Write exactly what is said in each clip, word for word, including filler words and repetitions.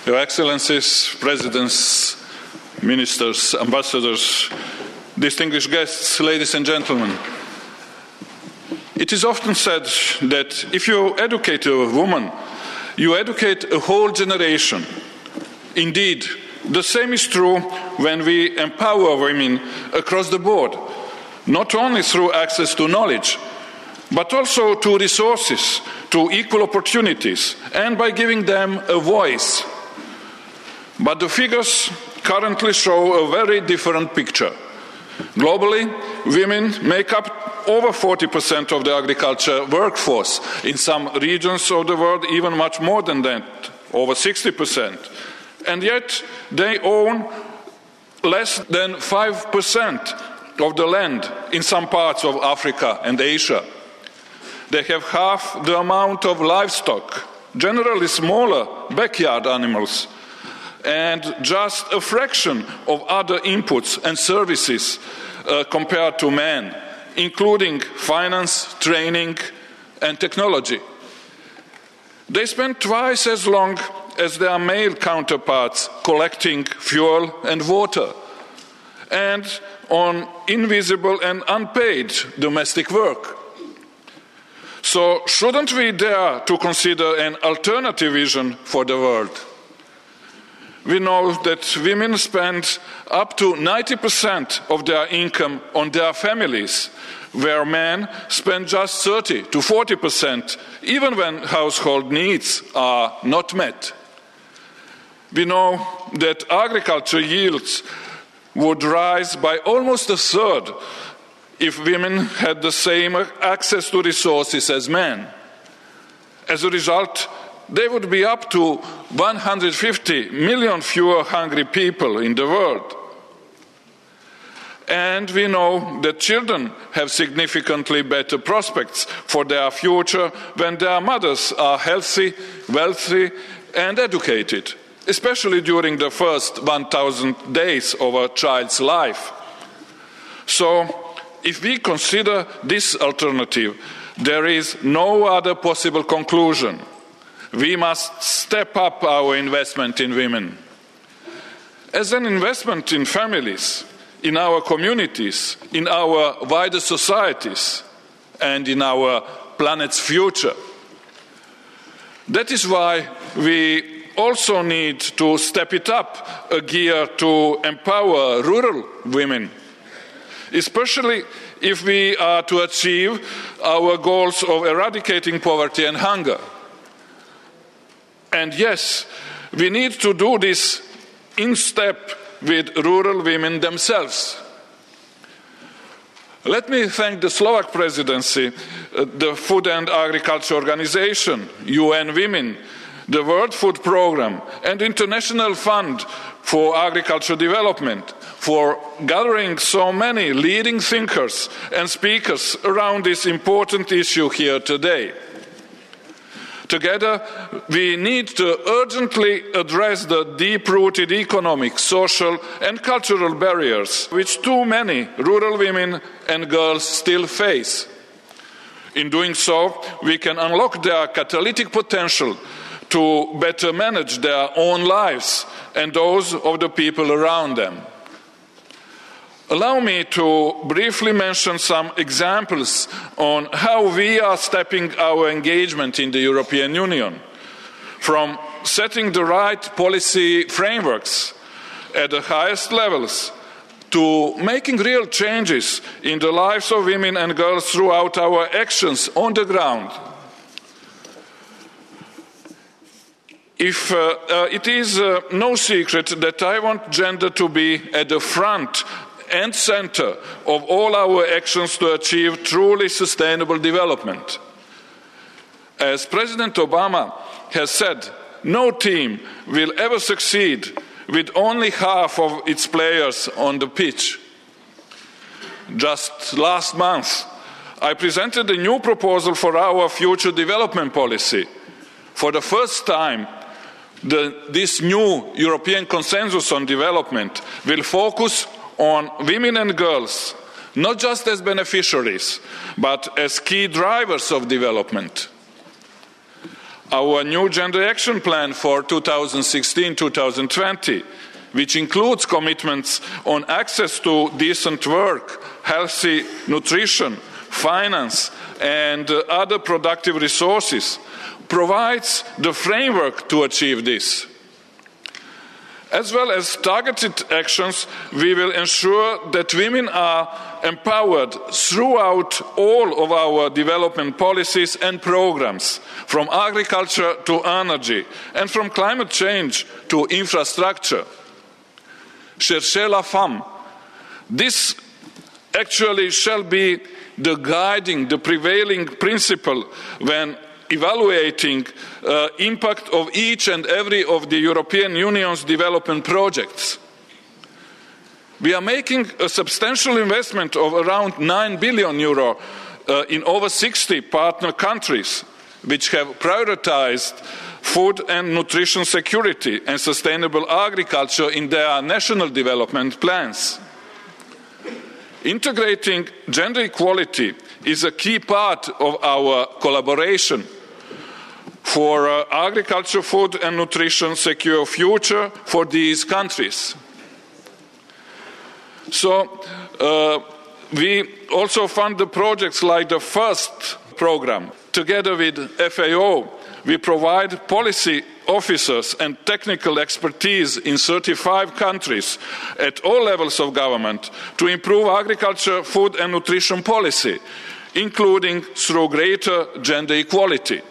Your Excellencies, Presidents, Ministers, Ambassadors, distinguished guests, ladies and gentlemen. It is often said that if you educate a woman, you educate a whole generation. Indeed, the same is true when we empower women across the board, not only through access to knowledge, but also to resources, to equal opportunities, and by giving them a voice. But the figures currently show a very different picture. Globally, women make up over forty percent of the agriculture workforce. In some regions of the world, even much more than that, over sixty percent. And yet, they own less than five percent of the land in some parts of Africa and Asia. They have half the amount of livestock, generally smaller backyard animals, and just a fraction of other inputs and services uh, compared to men, including finance, training, and technology. They spend twice as long as their male counterparts collecting fuel and water, and on invisible and unpaid domestic work. So shouldn't we dare to consider an alternative vision for the world? We know that women spend up to ninety percent of their income on their families, where men spend just thirty to forty percent, even when household needs are not met. We know that agriculture yields would rise by almost a third if women had the same access to resources as men. As a result, there would be up to one hundred fifty million fewer hungry people in the world. And we know that children have significantly better prospects for their future when their mothers are healthy, wealthy, and educated, especially during the first one thousand days of a child's life. So, if we consider this alternative, there is no other possible conclusion. We must step up our investment in women. As an investment in families, in our communities, in our wider societies, and in our planet's future. That is why we also need to step it up a gear to empower rural women, especially if we are to achieve our goals of eradicating poverty and hunger. And yes, we need to do this in step with rural women themselves. Let me thank the Slovak presidency, the Food and Agriculture Organization, U N Women, the World Food Programme, and International Fund for Agricultural Development for gathering so many leading thinkers and speakers around this important issue here today. Together, we need to urgently address the deep-rooted economic, social, and cultural barriers which too many rural women and girls still face. In doing so, we can unlock their catalytic potential to better manage their own lives and those of the people around them. Allow me to briefly mention some examples on how we are stepping our engagement in the European Union, from setting the right policy frameworks at the highest levels to making real changes in the lives of women and girls throughout our actions on the ground. If, uh, uh, it is uh, no secret that I want gender to be at the front and center of all our actions to achieve truly sustainable development. As President Obama has said, no team will ever succeed with only half of its players on the pitch. Just last month, I presented a new proposal for our future development policy. For the first time, the, this new European consensus on development will focus on women and girls, not just as beneficiaries, but as key drivers of development. Our new Gender Action Plan for two thousand sixteen to two thousand twenty, which includes commitments on access to decent work, healthy nutrition, finance, and uh, other productive resources, provides the framework to achieve this. As well as targeted actions, we will ensure that women are empowered throughout all of our development policies and programs, from agriculture to energy, and from climate change to infrastructure. Cherchez la femme. This actually shall be the guiding, the prevailing principle when evaluating uh, impact of each and every of the European Union's development projects. We are making a substantial investment of around nine billion euro uh, in over sixty partner countries, which have prioritized food and nutrition security and sustainable agriculture in their national development plans. Integrating gender equality is a key part of our collaboration for uh, agriculture, food and nutrition secure future for these countries. So uh, we also fund the projects like the FIRST program. Together with F A O, we provide policy officers and technical expertise in thirty-five countries at all levels of government to improve agriculture, food and nutrition policy, including through greater gender equality.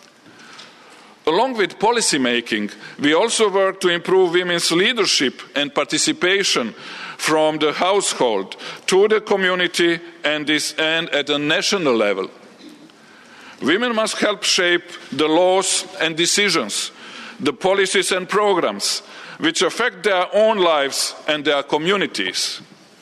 Along with policy making, we also work to improve women's leadership and participation from the household to the community and, this, and at a national level. Women must help shape the laws and decisions, the policies and programs which affect their own lives and their communities.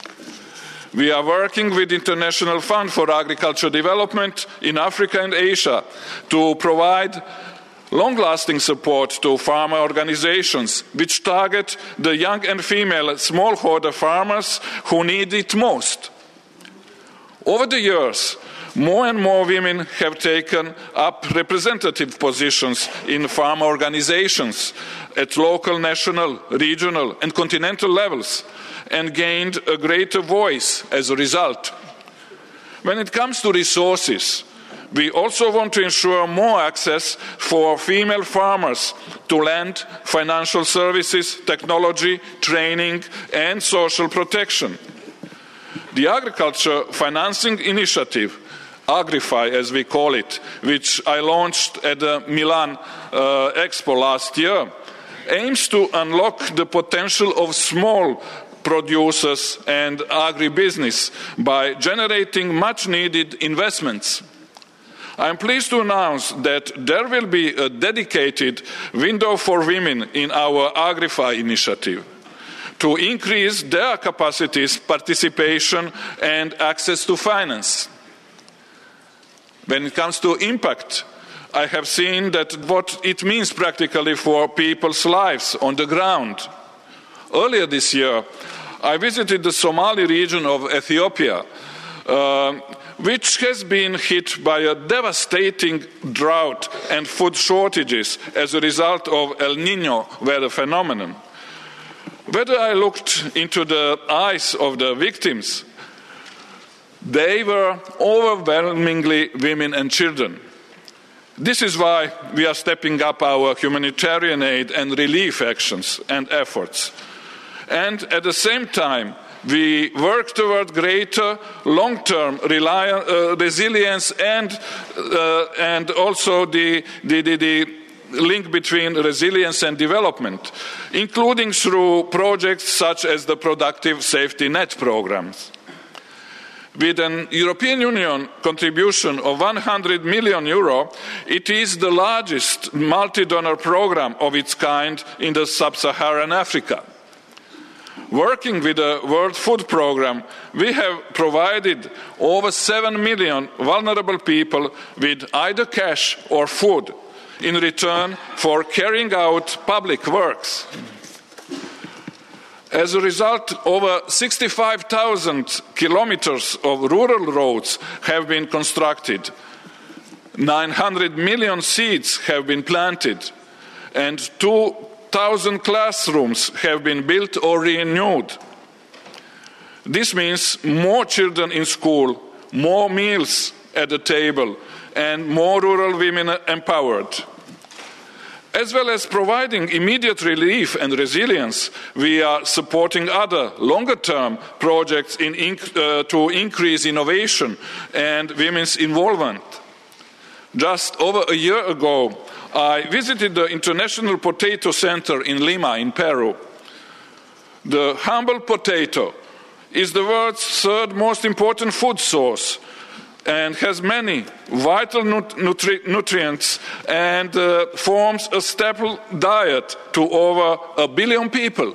We are working with the International Fund for Agricultural Development in Africa and Asia to provide long-lasting support to farmer organizations which target the young and female smallholder farmers who need it most. Over the years, more and more women have taken up representative positions in farmer organizations at local, national, regional and continental levels and gained a greater voice as a result. When it comes to resources, we also want to ensure more access for female farmers to land, financial services, technology, training, and social protection. The Agriculture Financing Initiative, Agrify as we call it, which I launched at the Milan uh, Expo last year, aims to unlock the potential of small producers and agribusiness by generating much-needed investments. I am pleased to announce that there will be a dedicated window for women in our Agrify initiative to increase their capacities, participation and access to finance. When it comes to impact, I have seen that what it means practically for people's lives on the ground. Earlier this year, I visited the Somali region of Ethiopia, uh, which has been hit by a devastating drought and food shortages as a result of El Niño weather phenomenon. Whether I looked into the eyes of the victims, they were overwhelmingly women and children. This is why we are stepping up our humanitarian aid and relief actions and efforts. And at the same time, we work toward greater long-term uh, resilience and, uh, and also the, the, the, the link between resilience and development, including through projects such as the Productive Safety Net programs. With an European Union contribution of one hundred million euro, it is the largest multi-donor program of its kind in the sub-Saharan Africa. Working with the World Food Programme, we have provided over seven million vulnerable people with either cash or food in return for carrying out public works. As a result, over sixty-five thousand kilometers of rural roads have been constructed. nine hundred million seeds have been planted, and two thousand classrooms have been built or renewed. This means more children in school, more meals at the table, and more rural women empowered. As well as providing immediate relief and resilience, we are supporting other longer-term projects in, uh, to increase innovation and women's involvement. Just over a year ago, I visited the International Potato Center in Lima, in Peru. The humble potato is the world's third most important food source and has many vital nutri- nutrients and uh, forms a staple diet to over a billion people.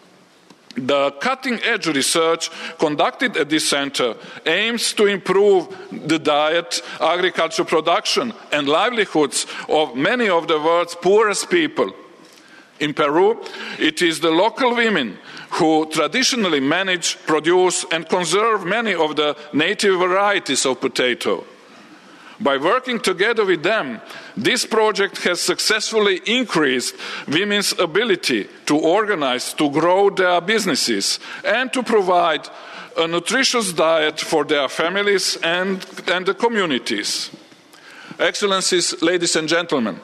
The cutting-edge research conducted at this center aims to improve the diet, agriculture production, and livelihoods of many of the world's poorest people. In Peru, it is the local women who traditionally manage, produce, and conserve many of the native varieties of potato. By working together with them, this project has successfully increased women's ability to organize, to grow their businesses, and to provide a nutritious diet for their families and, and the communities. Excellencies, ladies and gentlemen,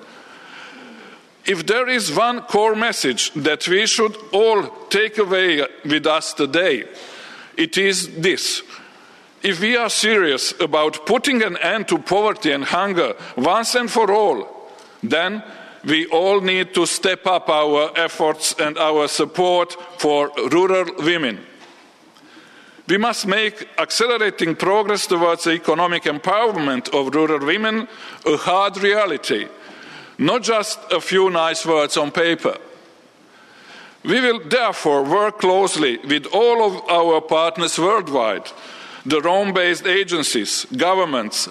if there is one core message that we should all take away with us today, it is this. If we are serious about putting an end to poverty and hunger once and for all, then we all need to step up our efforts and our support for rural women. We must make accelerating progress towards the economic empowerment of rural women a hard reality, not just a few nice words on paper. We will therefore work closely with all of our partners worldwide, the Rome-based agencies, governments,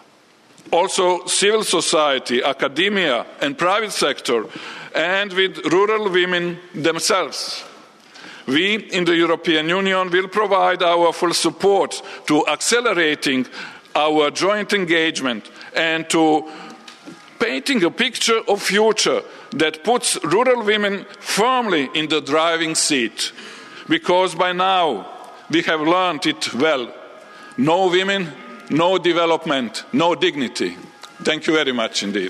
also civil society, academia and private sector, and with rural women themselves. We in the European Union will provide our full support to accelerating our joint engagement and to painting a picture of future that puts rural women firmly in the driving seat. Because by now we have learned it well. No women, no development, no dignity. Thank you very much indeed.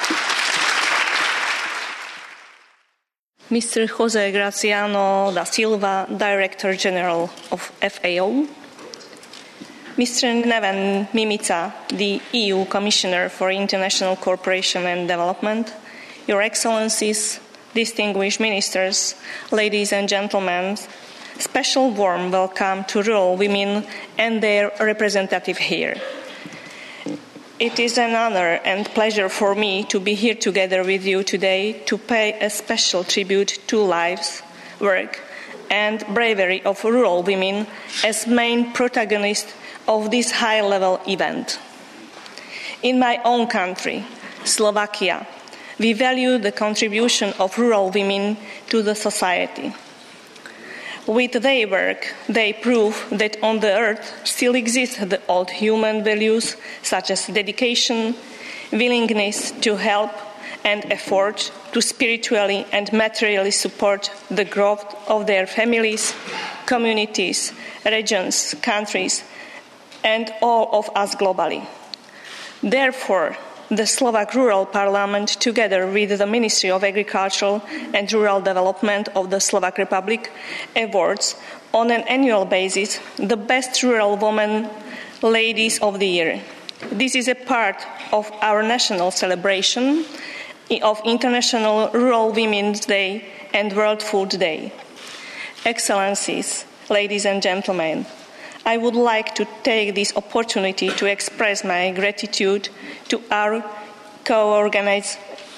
Mister José Graciano da Silva, Director General of F A O. Mister Neven Mimica, the E U Commissioner for International Cooperation and Development, Your Excellencies, distinguished ministers, ladies and gentlemen, special warm welcome to rural women and their representative here. It is an honor and pleasure for me to be here together with you today to pay a special tribute to lives, work, and bravery of rural women as main protagonists of this high-level event. In my own country, Slovakia, we value the contribution of rural women to the society. With their work, they prove that on the earth still exist the old human values such as dedication, willingness to help, and effort to spiritually and materially support the growth of their families, communities, regions, countries, and all of us globally. Therefore, the Slovak Rural Parliament, together with the Ministry of Agriculture and Rural Development of the Slovak Republic, awards on an annual basis the best rural women ladies of the year. This is a part of our national celebration of International Rural Women's Day and World Food Day. Excellencies, ladies and gentlemen, I would like to take this opportunity to express my gratitude to our co-organizers,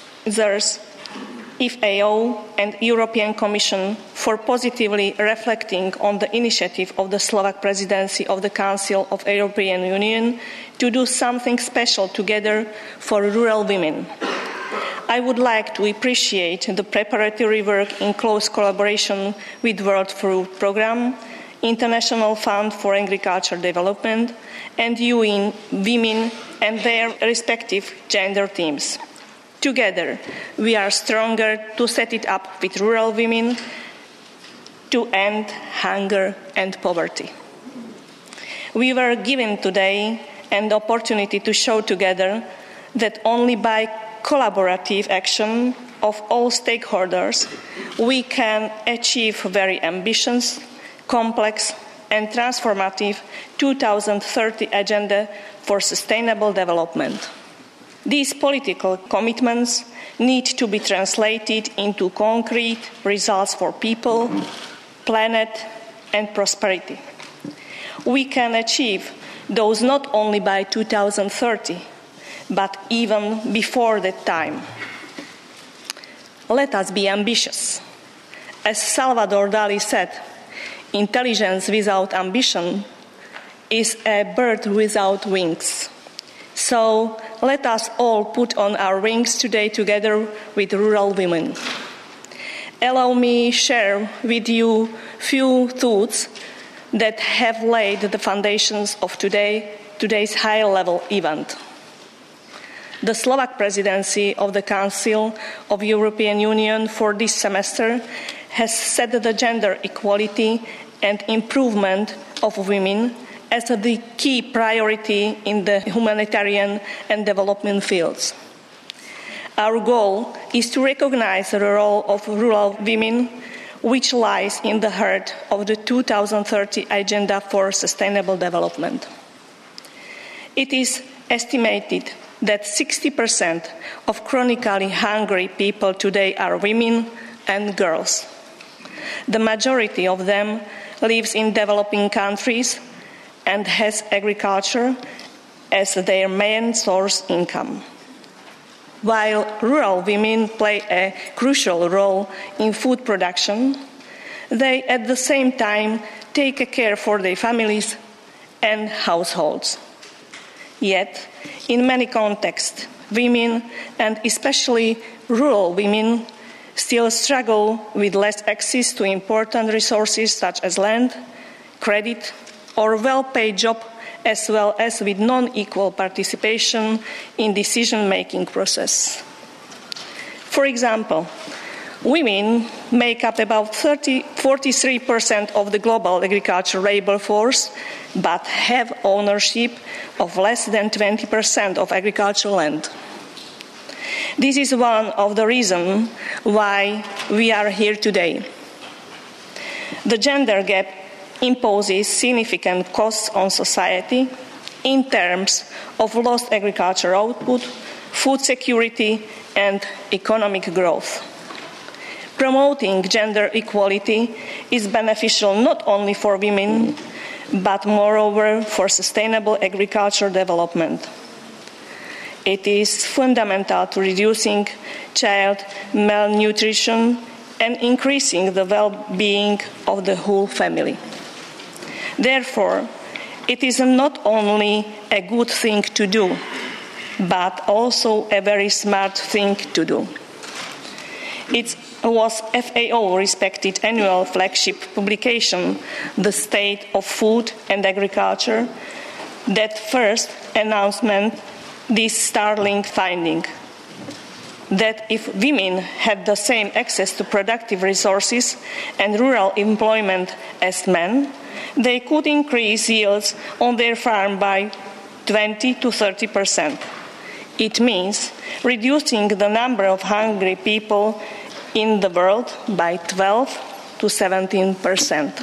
F A O and European Commission, for positively reflecting on the initiative of the Slovak Presidency of the Council of the European Union to do something special together for rural women. I would like to appreciate the preparatory work in close collaboration with World Food Programme, International Fund for Agricultural Development, and U N Women and their respective gender teams. Together, we are stronger to set it up with rural women to end hunger and poverty. We were given today an opportunity to show together that only by collaborative action of all stakeholders we can achieve very ambitious, complex and transformative two thousand thirty Agenda for Sustainable Development. These political commitments need to be translated into concrete results for people, planet and prosperity. We can achieve those not only by two thousand thirty, but even before that time. Let us be ambitious. As Salvador Dali said, intelligence without ambition is a bird without wings. So let us all put on our wings today together with rural women. Allow me to share with you few thoughts that have laid the foundations of today, today's high-level event. The Slovak presidency of the Council of the European Union for this semester has set the gender equality and improvement of women as the key priority in the humanitarian and development fields. Our goal is to recognize the role of rural women, which lies in the heart of the two thousand thirty Agenda for Sustainable Development. It is estimated that sixty percent of chronically hungry people today are women and girls. The majority of them lives in developing countries and has agriculture as their main source of income. While rural women play a crucial role in food production, they at the same time take care for their families and households. Yet, in many contexts, women, and especially rural women, still struggle with less access to important resources such as land, credit, or well-paid job, as well as with non-equal participation in decision-making process. For example, women make up about forty-three percent of the global agricultural labor force, but have ownership of less than twenty percent of agricultural land. This is one of the reasons why we are here today. The gender gap imposes significant costs on society in terms of lost agricultural output, food security, and economic growth. Promoting gender equality is beneficial not only for women, but moreover for sustainable agricultural development. It is fundamental to reducing child malnutrition and increasing the well-being of the whole family. Therefore, it is not only a good thing to do, but also a very smart thing to do. It was F A O respected annual flagship publication, The State of Food and Agriculture, that first announcement this startling finding, that if women had the same access to productive resources and rural employment as men, they could increase yields on their farm by twenty to thirty percent. It means reducing the number of hungry people in the world by twelve to seventeen percent.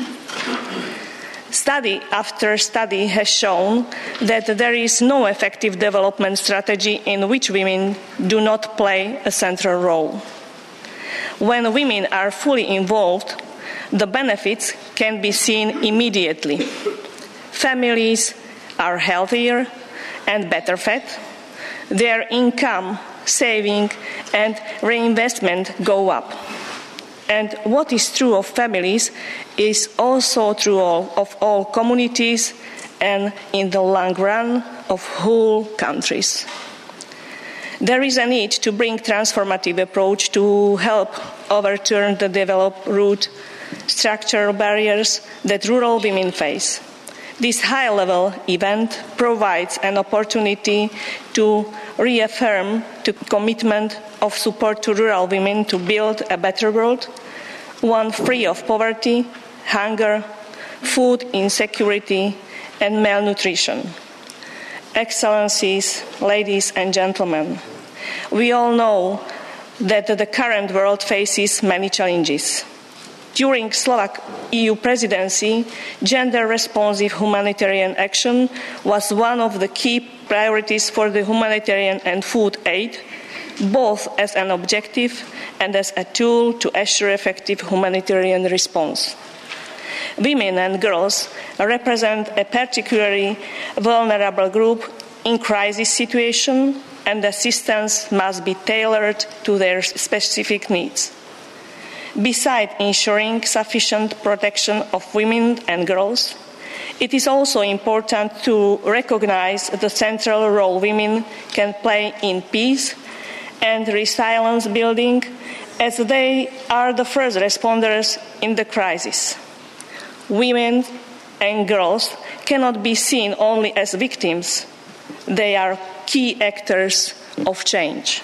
Study after study has shown that there is no effective development strategy in which women do not play a central role. When women are fully involved, the benefits can be seen immediately. Families are healthier and better fed. Their income, saving, and reinvestment go up. And what is true of families is also true of all communities and, in the long run, of whole countries. There is a need to bring transformative approach to help overturn the developed root structural barriers that rural women face. This high-level event provides an opportunity to reaffirm the commitment of support to rural women to build a better world, one free of poverty, hunger, food insecurity, and malnutrition. Excellencies, ladies and gentlemen, we all know that the current world faces many challenges. During Slovak E U presidency, gender-responsive humanitarian action was one of the key priorities for the humanitarian and food aid, both as an objective and as a tool to assure effective humanitarian response. Women and girls represent a particularly vulnerable group in crisis situations, and assistance must be tailored to their specific needs. Besides ensuring sufficient protection of women and girls, it is also important to recognize the central role women can play in peace and resilience building, as they are the first responders in the crisis. Women and girls cannot be seen only as victims. They are key actors of change.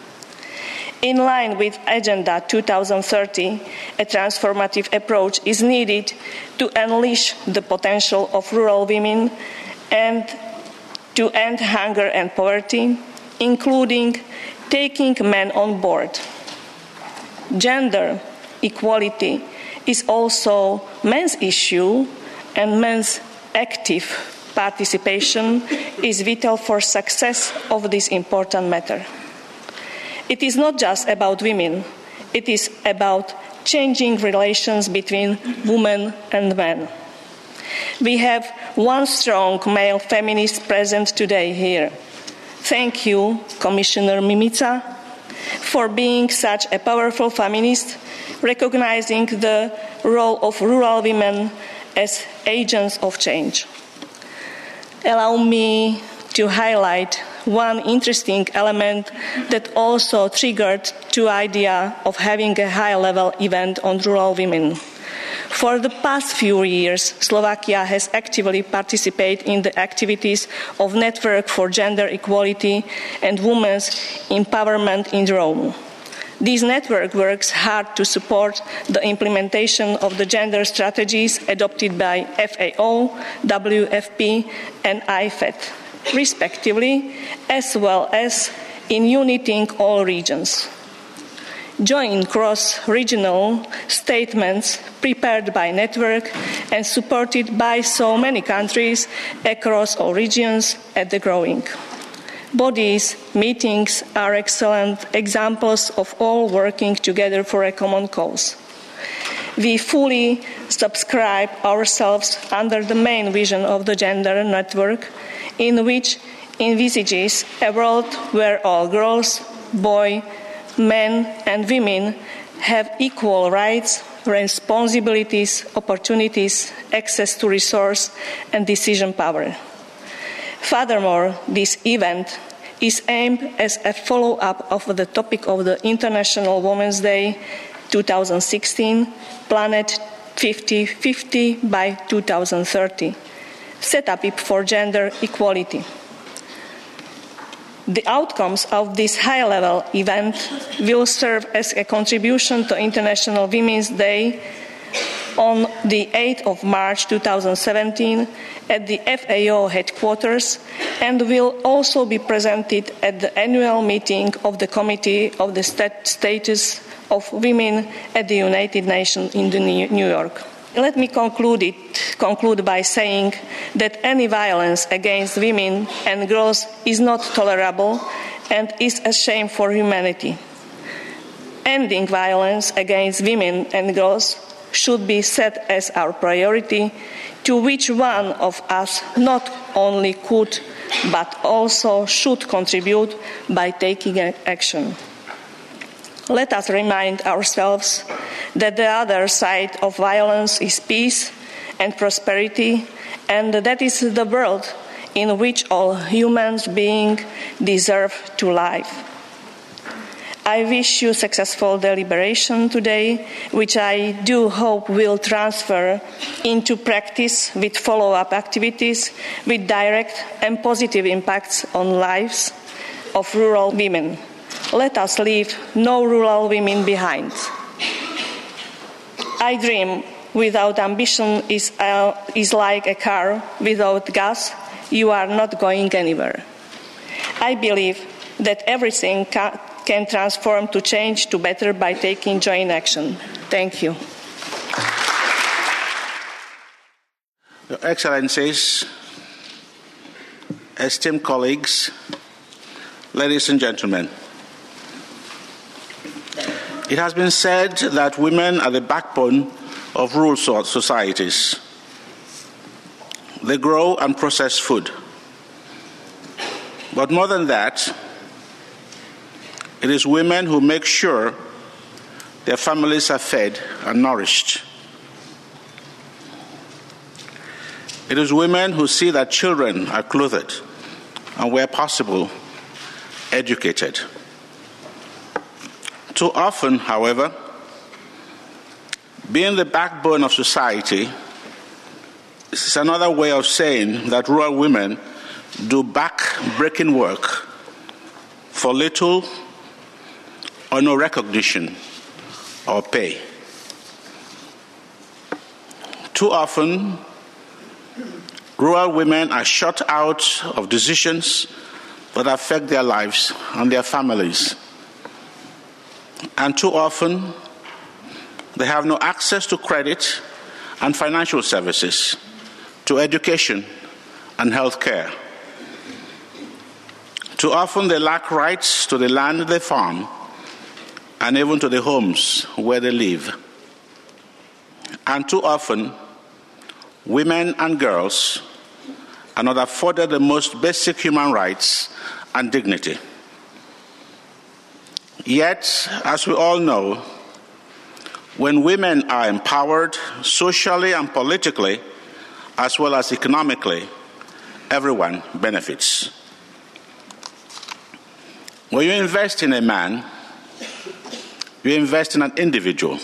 In line with Agenda two thousand thirty, a transformative approach is needed to unleash the potential of rural women and to end hunger and poverty, including taking men on board. Gender equality is also men's issue, and men's active participation is vital for success of this important matter. It is not just about women, it is about changing relations between women and men. We have one strong male feminist present today here. Thank you, Commissioner Mimica, for being such a powerful feminist, recognizing the role of rural women as agents of change. Allow me to highlight one interesting element that also triggered the idea of having a high-level event on rural women. For the past few years, Slovakia has actively participated in the activities of Network for Gender Equality and Women's Empowerment in Rome. This network works hard to support the implementation of the gender strategies adopted by F A O, W F P, and I F E D, respectively, as well as in uniting all regions. Joint cross-regional statements prepared by Network and supported by so many countries across all regions are growing. Bodies, meetings are excellent examples of all working together for a common cause. We fully subscribe ourselves under the main vision of the Gender Network, in which envisages a world where all girls, boys, men and women have equal rights, responsibilities, opportunities, access to resource and decision power. Furthermore, this event is aimed as a follow-up of the topic of the International Women's Day twenty sixteen, Planet fifty fifty by two thousand thirty, set up for gender equality. The outcomes of this high-level event will serve as a contribution to International Women's Day on the eighth of March two thousand seventeen at the F A O headquarters, and will also be presented at the annual meeting of the Committee of the Status of Women at the United Nations in New York. Let me conclude, it, conclude by saying that any violence against women and girls is not tolerable and is a shame for humanity. Ending violence against women and girls should be set as our priority, to which one of us not only could but also should contribute by taking action. Let us remind ourselves that the other side of violence is peace and prosperity, and that is the world in which all human beings deserve to live. I wish you successful deliberation today, which I do hope will transfer into practice with follow-up activities with direct and positive impacts on lives of rural women. Let us leave no rural women behind. I dream without ambition is, uh, is like a car without gas. You are not going anywhere. I believe that everything ca- can transform to change to better by taking joint action. Thank you. Your Excellencies, esteemed colleagues, ladies and gentlemen, it has been said that women are the backbone of rural societies. They grow and process food. But more than that, it is women who make sure their families are fed and nourished. It is women who see that children are clothed and, where possible, educated. Too often, however, being the backbone of society is another way of saying that rural women do back-breaking work for little or no recognition or pay. Too often, rural women are shut out of decisions that affect their lives and their families. And too often, they have no access to credit and financial services, to education and health care. Too often, they lack rights to the land they farm and even to the homes where they live. And too often, women and girls are not afforded the most basic human rights and dignity. Yet, as we all know, when women are empowered socially and politically, as well as economically, everyone benefits. When you invest in a man, you invest in an individual.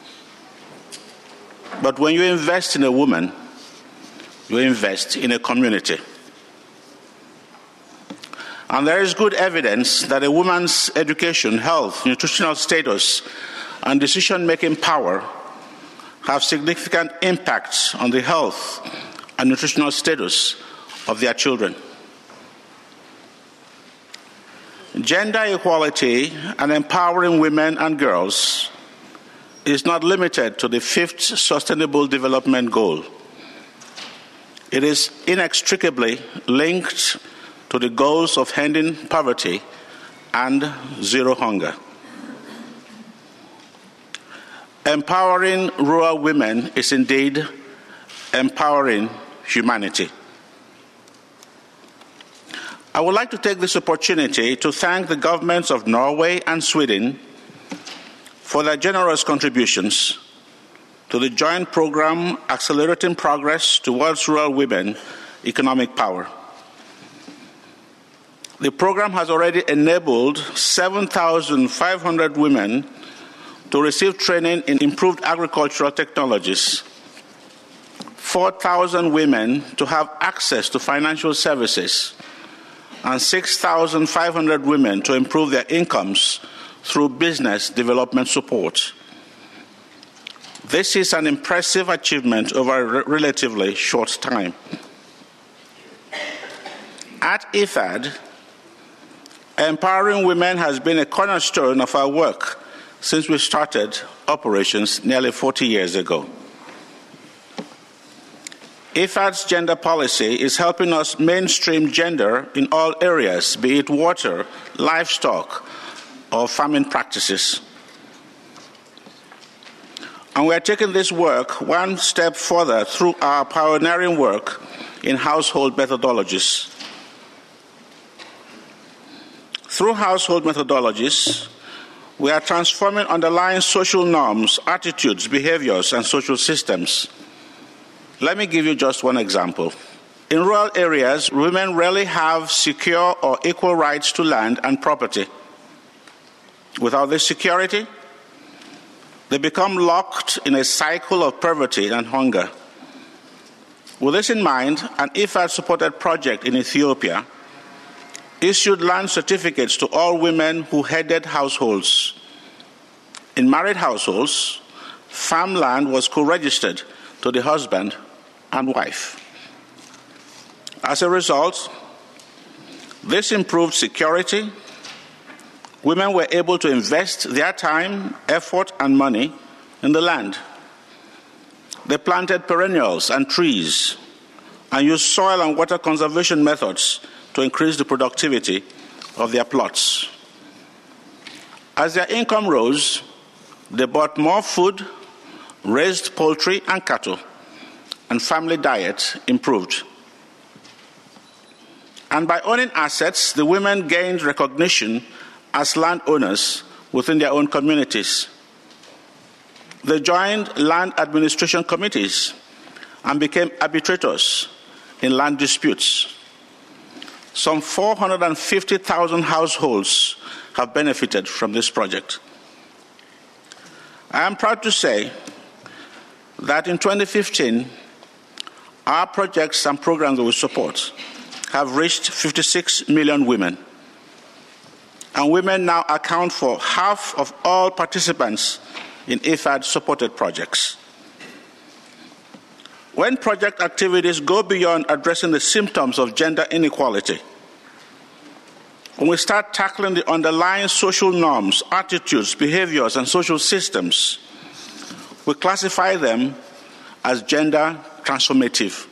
But when you invest in a woman, you invest in a community. And there is good evidence that a woman's education, health, nutritional status, and decision-making power have significant impacts on the health and nutritional status of their children. Gender equality and empowering women and girls is not limited to the fifth Sustainable Development Goal. It is inextricably linked to the goals of ending poverty and zero hunger. Empowering rural women is indeed empowering humanity. I would like to take this opportunity to thank the governments of Norway and Sweden for their generous contributions to the joint program Accelerating Progress Towards Rural Women Economic Power. The program has already enabled seven thousand five hundred women to receive training in improved agricultural technologies, four thousand women to have access to financial services, and six thousand five hundred women to improve their incomes through business development support. This is an impressive achievement over a relatively short time. At I F A D, empowering women has been a cornerstone of our work since we started operations nearly forty years ago. I F A D's gender policy is helping us mainstream gender in all areas, be it water, livestock, or farming practices. And we are taking this work one step further through our pioneering work in household methodologies. Through household methodologies, we are transforming underlying social norms, attitudes, behaviors, and social systems. Let me give you just one example. In rural areas, women rarely have secure or equal rights to land and property. Without this security, they become locked in a cycle of poverty and hunger. With this in mind, an I F A D-supported project in Ethiopia issued land certificates to all women who headed households. In married households, farmland was co-registered to the husband and wife. As a result, this improved security. Women were able to invest their time, effort, and money in the land. They planted perennials and trees and used soil and water conservation methods to increase the productivity of their plots. As their income rose, they bought more food, raised poultry and cattle, and family diet improved. And by owning assets, the women gained recognition as landowners within their own communities. They joined land administration committees and became arbitrators in land disputes. Some four hundred fifty thousand households have benefited from this project. I am proud to say that in twenty fifteen, our projects and programs that we support have reached fifty-six million women. And women now account for half of all participants in I F A D-supported projects. When project activities go beyond addressing the symptoms of gender inequality, when we start tackling the underlying social norms, attitudes, behaviors, and social systems, we classify them as gender transformative.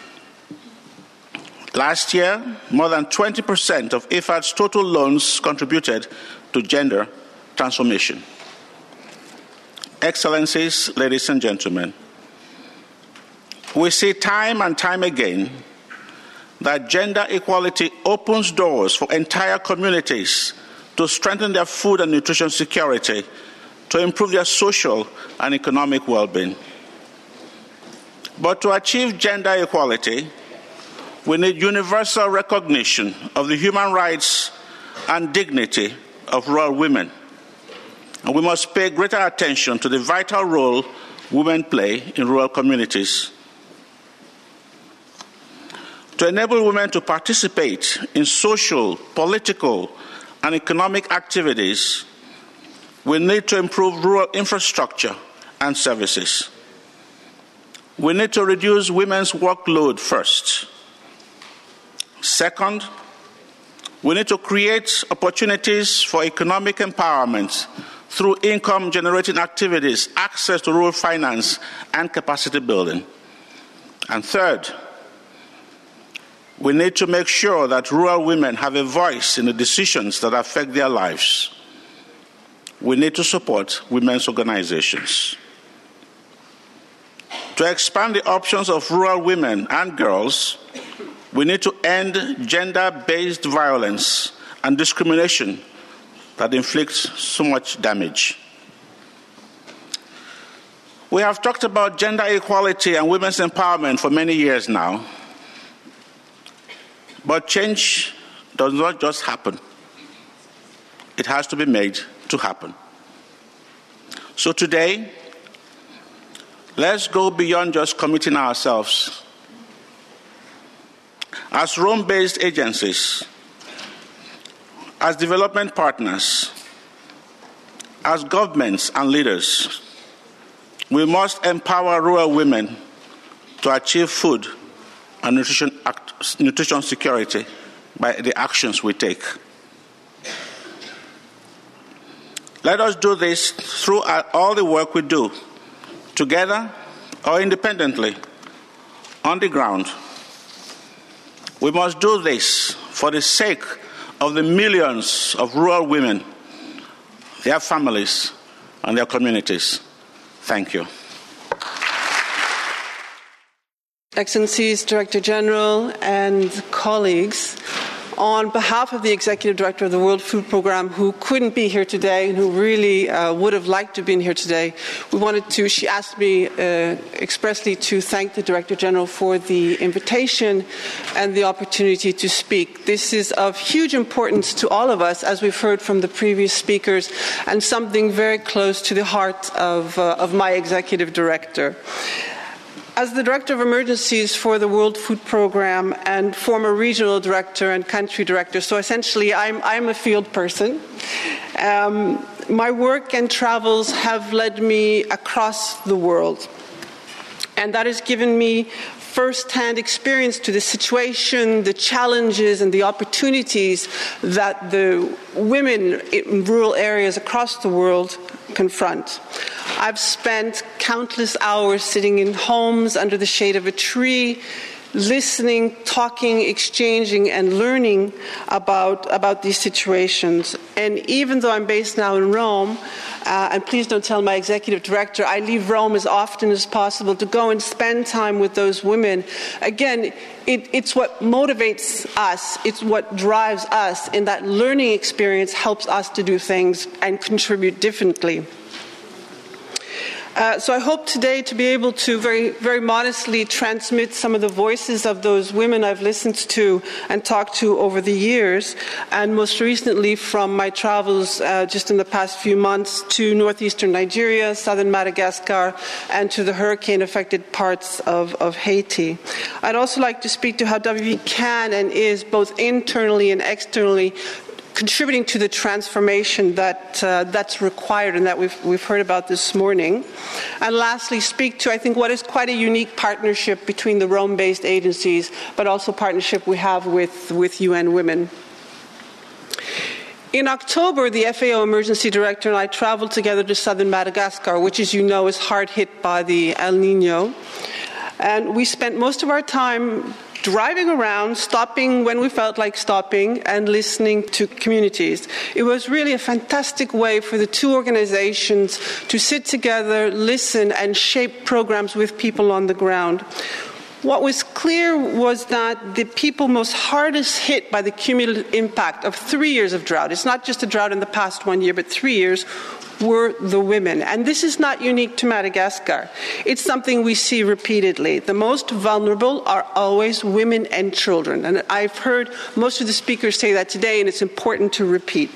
Last year, more than twenty percent of I F A D's total loans contributed to gender transformation. Excellencies, ladies and gentlemen, we see time and time again that gender equality opens doors for entire communities to strengthen their food and nutrition security, to improve their social and economic well-being. But to achieve gender equality, we need universal recognition of the human rights and dignity of rural women. And we must pay greater attention to the vital role women play in rural communities. To enable women to participate in social, political, and economic activities, we need to improve rural infrastructure and services. We need to reduce women's workload first. Second, we need to create opportunities for economic empowerment through income-generating activities, access to rural finance, and capacity building. And third, we need to make sure that rural women have a voice in the decisions that affect their lives. We need to support women's organizations. To expand the options of rural women and girls, we need to end gender-based violence and discrimination that inflicts so much damage. We have talked about gender equality and women's empowerment for many years now. But change does not just happen. It has to be made to happen. So today, let's go beyond just committing ourselves. As Rome-based agencies, as development partners, as governments and leaders, we must empower rural women to achieve food and nutrition, nutrition security by the actions we take. Let us do this through all the work we do, together or independently, on the ground. We must do this for the sake of the millions of rural women, their families, and their communities. Thank you. Excellencies, Director General, and colleagues, on behalf of the Executive Director of the World Food Programme, who couldn't be here today and who really uh, would have liked to have been here today, we wanted to, she asked me uh, expressly to thank the Director General for the invitation and the opportunity to speak. This is of huge importance to all of us, as we've heard from the previous speakers, and something very close to the heart of, uh, of my Executive Director. As the Director of Emergencies for the World Food Programme and former Regional Director and Country Director, so essentially I'm, I'm a field person, um, my work and travels have led me across the world. And that has given me first-hand experience to the situation, the challenges and the opportunities that the women in rural areas across the world confront. I've spent countless hours sitting in homes under the shade of a tree, listening, talking, exchanging, and learning about, about these situations. And even though I'm based now in Rome, uh, and please don't tell my executive director, I leave Rome as often as possible to go and spend time with those women. Again, it, it's what motivates us, it's what drives us, and that learning experience helps us to do things and contribute differently. Uh, so I hope today to be able to very, very modestly transmit some of the voices of those women I've listened to and talked to over the years, and most recently from my travels uh, just in the past few months to northeastern Nigeria, southern Madagascar, and to the hurricane-affected parts of, of Haiti. I'd also like to speak to how W F P can and is both internally and externally contributing to the transformation that uh, that's required and that we've, we've heard about this morning. And lastly, speak to, I think, what is quite a unique partnership between the Rome-based agencies, but also partnership we have with, with U N Women. In October, the F A O Emergency Director and I traveled together to southern Madagascar, which, as you know, is hard hit by the El Niño. And we spent most of our time driving around, stopping when we felt like stopping, and listening to communities. It was really a fantastic way for the two organizations to sit together, listen, and shape programs with people on the ground. What was clear was that the people most hardest hit by the cumulative impact of three years of drought, it's not just a drought in the past one year, but three years, were the women. And this is not unique to Madagascar. It's something we see repeatedly. The most vulnerable are always women and children. And I've heard most of the speakers say that today, and it's important to repeat.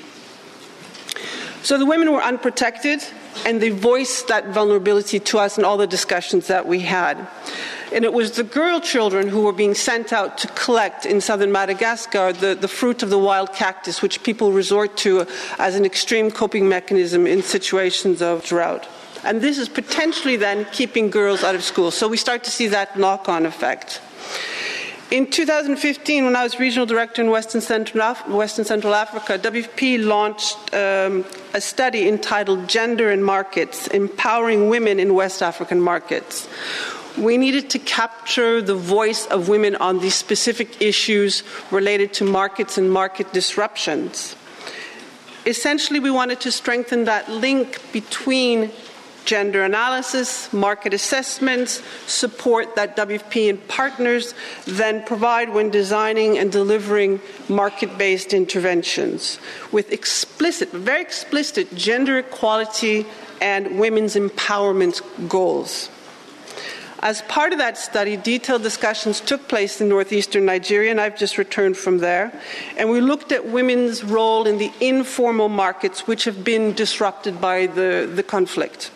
So the women were unprotected, and they voiced that vulnerability to us in all the discussions that we had. And it was the girl children who were being sent out to collect in southern Madagascar the, the fruit of the wild cactus, which people resort to as an extreme coping mechanism in situations of drought. And this is potentially then keeping girls out of school. So we start to see that knock-on effect. In two thousand fifteen, when I was regional director in Western Central, Af- Western Central Africa, W F P launched um, a study entitled Gender and Markets, Empowering Women in West African Markets. We needed to capture the voice of women on these specific issues related to markets and market disruptions. Essentially, we wanted to strengthen that link between gender analysis, market assessments, support that W F P and partners then provide when designing and delivering market-based interventions with explicit, very explicit gender equality and women's empowerment goals. As part of that study, detailed discussions took place in northeastern Nigeria, and I've just returned from there. And we looked at women's role in the informal markets, which have been disrupted by the, the conflict.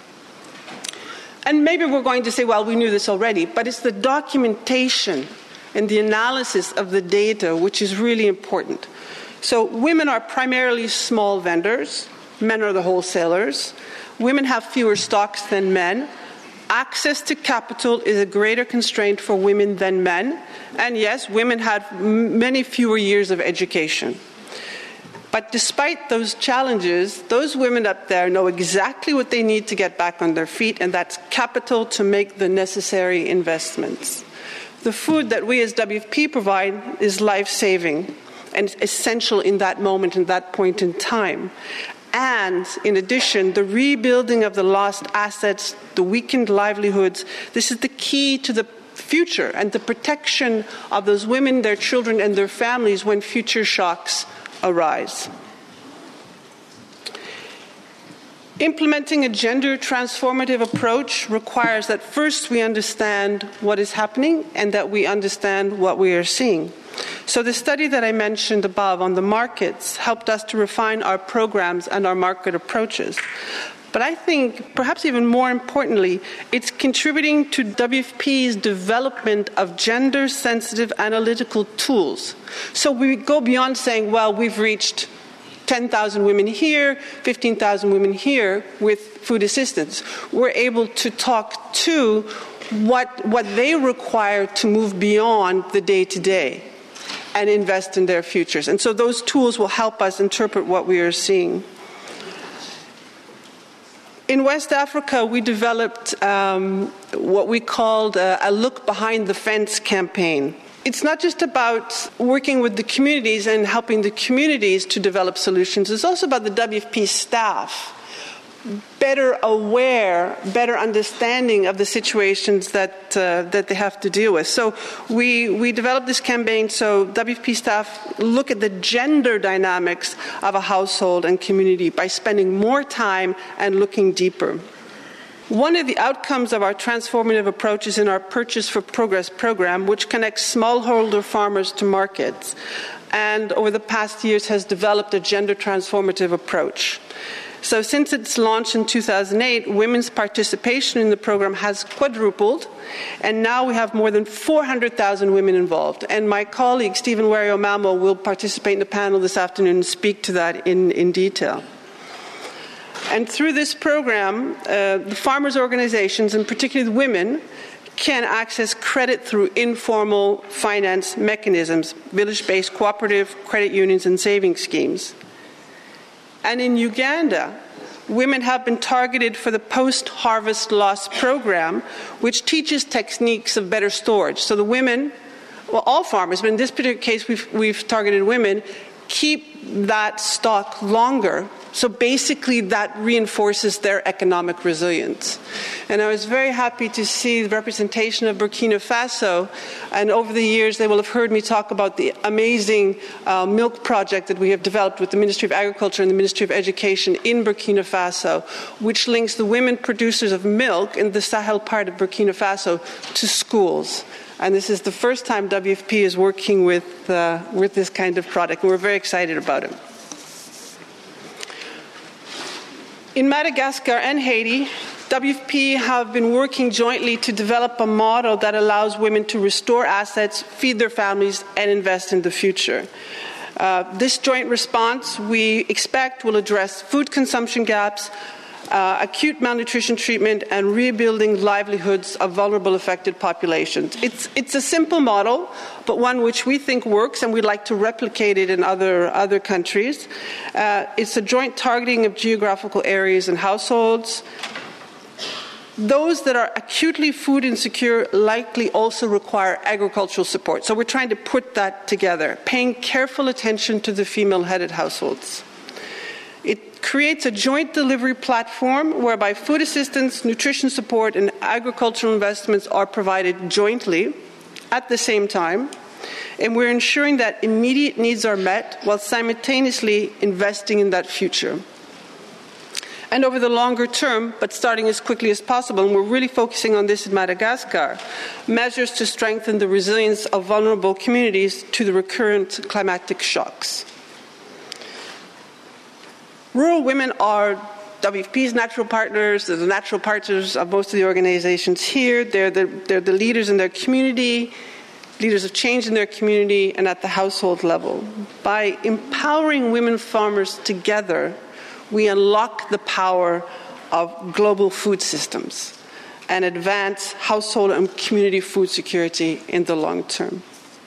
And maybe we're going to say, well, we knew this already, but it's the documentation and the analysis of the data which is really important. So women are primarily small vendors. Men are the wholesalers. Women have fewer stocks than men. Access to capital is a greater constraint for women than men. And yes, women had m- many fewer years of education. But despite those challenges, those women up there know exactly what they need to get back on their feet, and that's capital to make the necessary investments. The food that we as W F P provide is life-saving and essential in that moment, in that point in time. And in addition, the rebuilding of the lost assets, the weakened livelihoods, this is the key to the future and the protection of those women, their children, and their families when future shocks arise. Implementing a gender transformative approach requires that first we understand what is happening and that we understand what we are seeing. So the study that I mentioned above on the markets helped us to refine our programs and our market approaches. But I think, perhaps even more importantly, it's contributing to W F P's development of gender-sensitive analytical tools. So we go beyond saying, well, we've reached ten thousand women here, fifteen thousand women here with food assistance. We're able to talk to what, what they require to move beyond the day-to-day and invest in their futures. And so those tools will help us interpret what we are seeing. In West Africa, we developed um, what we called a, a Look Behind the Fence campaign. It's not just about working with the communities and helping the communities to develop solutions. It's also about the W F P staff better aware, better understanding of the situations that uh, that they have to deal with. So we we developed this campaign so W F P staff look at the gender dynamics of a household and community by spending more time and looking deeper. One of the outcomes of our transformative approach is in our Purchase for Progress program, which connects smallholder farmers to markets, and over the past years has developed a gender transformative approach. So since its launch in two thousand eight, women's participation in the program has quadrupled, and now we have more than four hundred thousand women involved. And my colleague, Stephen Wario-Malmo, will participate in the panel this afternoon and speak to that in, in detail. And through this program, uh, the farmers' organizations, and particularly the women, can access credit through informal finance mechanisms, village-based cooperative credit unions and savings schemes. And in Uganda, women have been targeted for the post-harvest loss program, which teaches techniques of better storage. So the women, well, all farmers, but in this particular case we've, we've targeted women, keep that stock longer. So basically that reinforces their economic resilience. And I was very happy to see the representation of Burkina Faso. And over the years, they will have heard me talk about the amazing uh, milk project that we have developed with the Ministry of Agriculture and the Ministry of Education in Burkina Faso, which links the women producers of milk in the Sahel part of Burkina Faso to schools. And this is the first time W F P is working with, uh, with this kind of product, and we're very excited about it. In Madagascar and Haiti, W F P have been working jointly to develop a model that allows women to restore assets, feed their families, and invest in the future. Uh, this joint response, we expect, will address food consumption gaps, uh, acute malnutrition treatment, and rebuilding livelihoods of vulnerable affected populations. It's, it's a simple model, but one which we think works, and we'd like to replicate it in other, other countries. Uh, it's a joint targeting of geographical areas and households. Those that are acutely food insecure likely also require agricultural support. So we're trying to put that together, paying careful attention to the female-headed households. It creates a joint delivery platform whereby food assistance, nutrition support, and agricultural investments are provided jointly at the same time. And we're ensuring that immediate needs are met while simultaneously investing in that future. And over the longer term, but starting as quickly as possible, and we're really focusing on this in Madagascar, measures to strengthen the resilience of vulnerable communities to the recurrent climatic shocks. Rural women are W F P's natural partners. They're the natural partners of most of the organizations here. They're the, they're the leaders in their community, leaders of change in their community, and at the household level. By empowering women farmers together, we unlock the power of global food systems and advance household and community food security in the long term.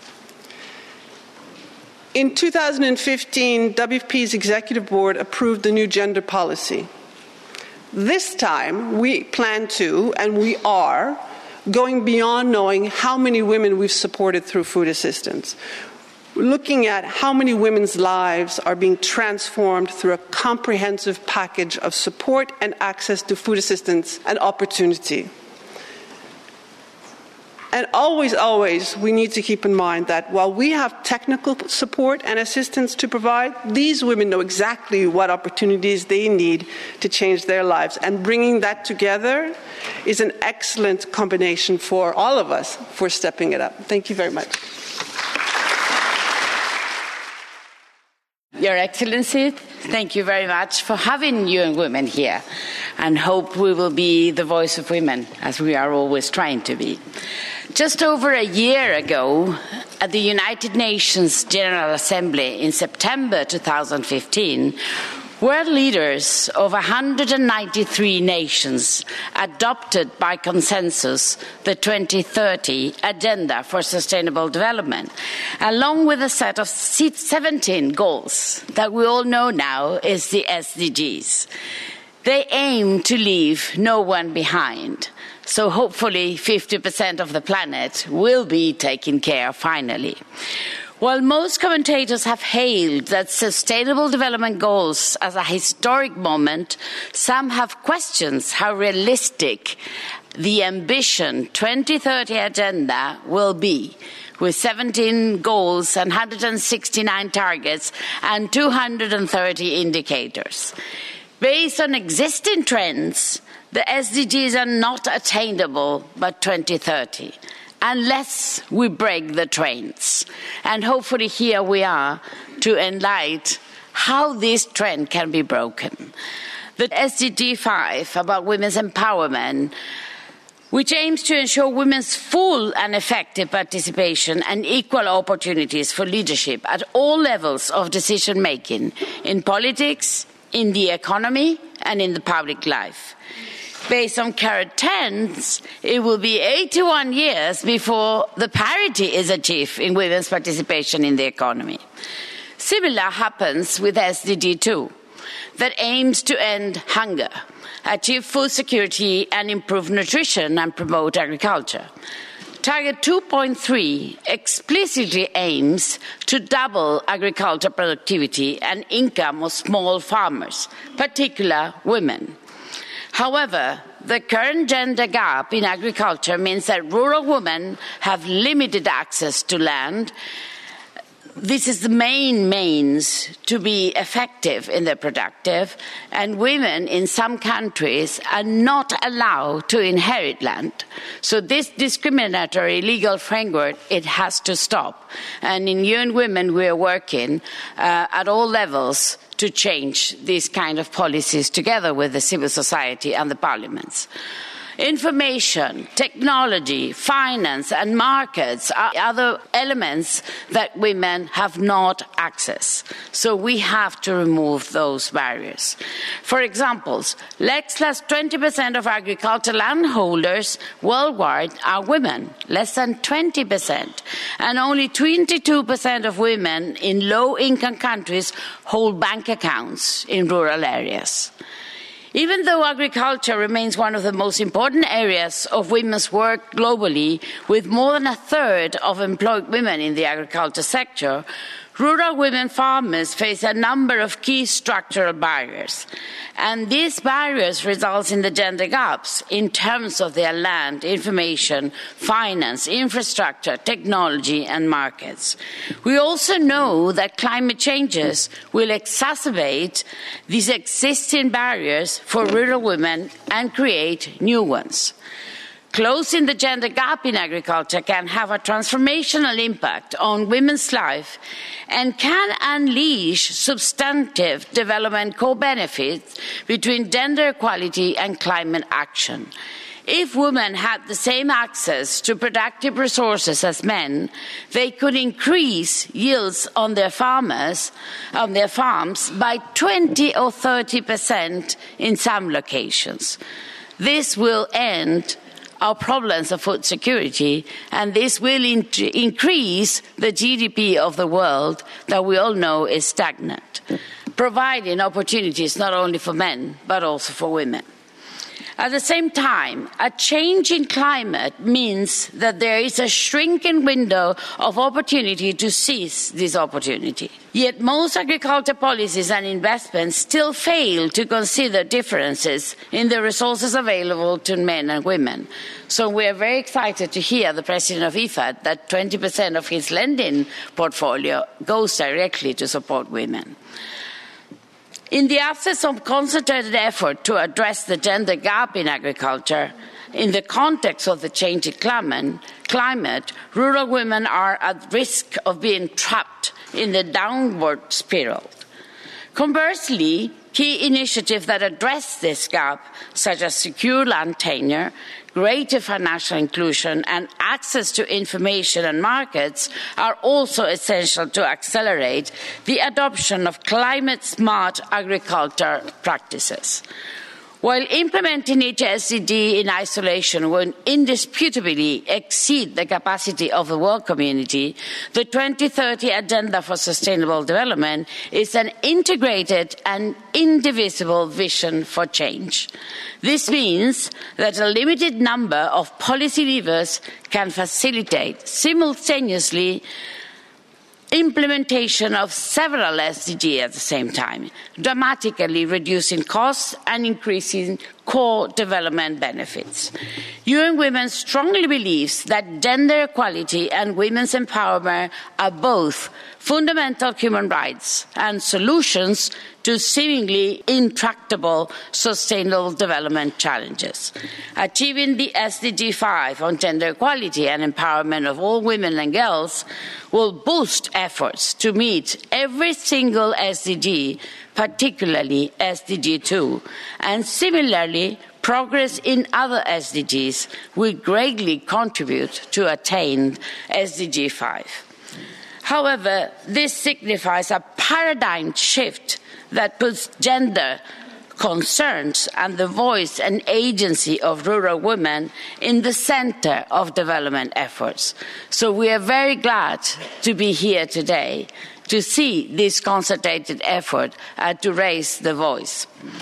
In two thousand fifteen, W F P's executive board approved the new gender policy. This time, we plan to, and we are, going beyond knowing how many women we've supported through food assistance. We're looking at how many women's lives are being transformed through a comprehensive package of support and access to food assistance and opportunity. And always, always, we need to keep in mind that while we have technical support and assistance to provide, these women know exactly what opportunities they need to change their lives. And bringing that together is an excellent combination for all of us for stepping it up. Thank you very much. Your Excellency, thank you very much for having U N Women here, and hope we will be the voice of women, as we are always trying to be. Just over a year ago, at the United Nations General Assembly in September two thousand fifteen, world leaders of one hundred ninety-three nations adopted by consensus the twenty thirty Agenda for Sustainable Development, along with a set of seventeen goals that we all know now is the S D Gs. They aim to leave no one behind. So hopefully fifty percent of the planet will be taken care of finally. While most commentators have hailed that Sustainable Development Goals as a historic moment, some have questioned how realistic the ambition twenty thirty agenda will be, with seventeen goals and one hundred sixty-nine targets and two hundred thirty indicators. Based on existing trends, the S D Gs are not attainable by twenty thirty. Unless we break the trends. And hopefully here we are to enlighten how this trend can be broken. The S D G five about women's empowerment, which aims to ensure women's full and effective participation and equal opportunities for leadership at all levels of decision making, in politics, in the economy, and in the public life. Based on current trends, it will be eighty-one years before the parity is achieved in women's participation in the economy. Similar happens with S D G two, that aims to end hunger, achieve food security and improve nutrition and promote agriculture. Target two point three explicitly aims to double agricultural productivity and income of small farmers, particularly women. However, the current gender gap in agriculture means that rural women have limited access to land. This is the main means to be effective in the productive, and women in some countries are not allowed to inherit land. So this discriminatory legal framework, it has to stop. And in U N Women, we are working uh, at all levels to change these kind of policies together with the civil society and the parliaments. Information, technology, finance and markets are other elements that women have not access. So we have to remove those barriers. For example, less than twenty percent of agricultural landholders worldwide are women, less than twenty percent. And only twenty-two percent of women in low-income countries hold bank accounts in rural areas. Even though agriculture remains one of the most important areas of women's work globally, with more than a third of employed women in the agriculture sector, rural women farmers face a number of key structural barriers. And these barriers result in the gender gaps in terms of their land, information, finance, infrastructure, technology and markets. We also know that climate changes will exacerbate these existing barriers for rural women and create new ones. Closing the gender gap in agriculture can have a transformational impact on women's life and can unleash substantive development co-benefits between gender equality and climate action. If women had the same access to productive resources as men, they could increase yields on their farmers, on their farms by twenty or thirty percent in some locations. This will end our problems of food security, and this will in- increase the G D P of the world that we all know is stagnant, providing opportunities not only for men, but also for women. At the same time, a change in climate means that there is a shrinking window of opportunity to seize this opportunity. Yet most agriculture policies and investments still fail to consider differences in the resources available to men and women. So we are very excited to hear the president of I F A D that twenty percent of his lending portfolio goes directly to support women. In the absence of concentrated effort to address the gender gap in agriculture, in the context of the changing climate, rural women are at risk of being trapped in the downward spiral. Conversely, key initiatives that address this gap, such as secure land tenure, greater financial inclusion, and access to information and markets, are also essential to accelerate the adoption of climate-smart agriculture practices. While implementing each S D G in isolation will indisputably exceed the capacity of the world community, the twenty thirty Agenda for Sustainable Development is an integrated and indivisible vision for change. This means that a limited number of policy levers can facilitate simultaneously implementation of several S D Gs at the same time, dramatically reducing costs and increasing core development benefits. U N Women strongly believes that gender equality and women's empowerment are both fundamental human rights and solutions to seemingly intractable sustainable development challenges. Achieving the S D G five on gender equality and empowerment of all women and girls will boost efforts to meet every single S D G, particularly S D G two, and similarly, progress in other S D Gs will greatly contribute to attain S D G five. However, this signifies a paradigm shift that puts gender concerns and the voice and agency of rural women in the center of development efforts. So we are very glad to be here today to see this concentrated effort uh, to raise the voice.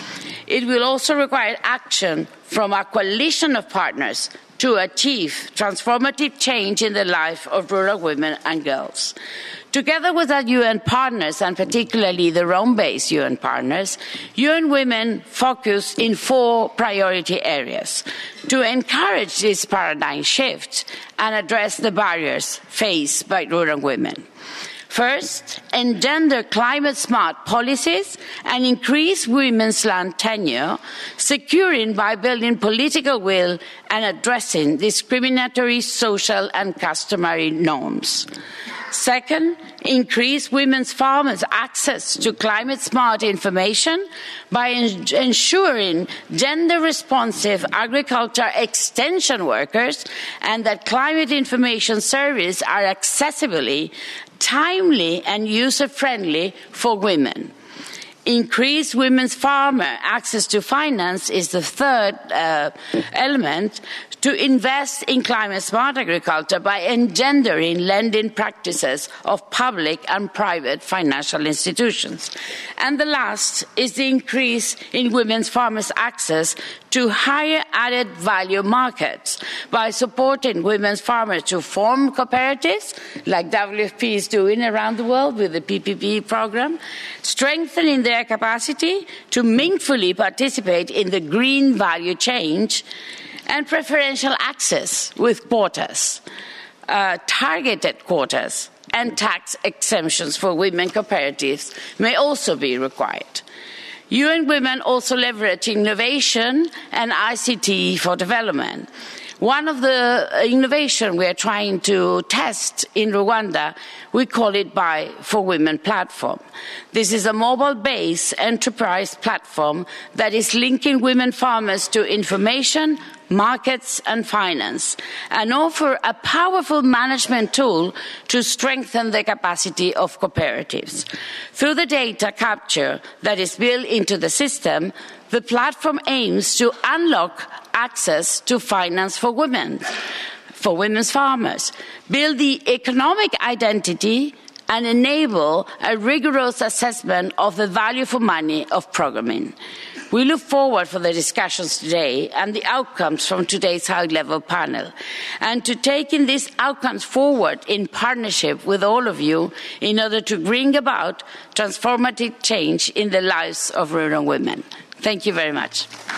It will also require action from a coalition of partners to achieve transformative change in the life of rural women and girls. Together with our U N partners, and particularly the Rome-based U N partners, U N Women focus in four priority areas to encourage this paradigm shift and address the barriers faced by rural women. First, engender climate-smart policies and increase women's land tenure, securing by building political will and addressing discriminatory social and customary norms. Second, increase women's farmers' access to climate-smart information by en- ensuring gender-responsive agriculture extension workers and that climate information services are accessibly, timely and user-friendly for women. Increase women's farmer access to finance is the third uh, element to invest in climate-smart agriculture by engendering lending practices of public and private financial institutions. And the last is the increase in women's farmers' access to higher added value markets by supporting women's farmers to form cooperatives, like W F P is doing around the world with the P P P program, strengthening their capacity to meaningfully participate in the green value chain, and preferential access with quotas, uh, targeted quotas, and tax exemptions for women cooperatives may also be required. U N Women also leverage innovation and I C T for development. One of the innovations we are trying to test in Rwanda, we call it Buy for Women platform. This is a mobile-based enterprise platform that is linking women farmers to information, markets and finance, and offer a powerful management tool to strengthen the capacity of cooperatives. Through the data capture that is built into the system, the platform aims to unlock access to finance for women, for women's farmers, build the economic identity, and enable a rigorous assessment of the value for money of programming. We look forward for the discussions today and the outcomes from today's high-level panel, and to taking these outcomes forward in partnership with all of you in order to bring about transformative change in the lives of rural women. Thank you very much.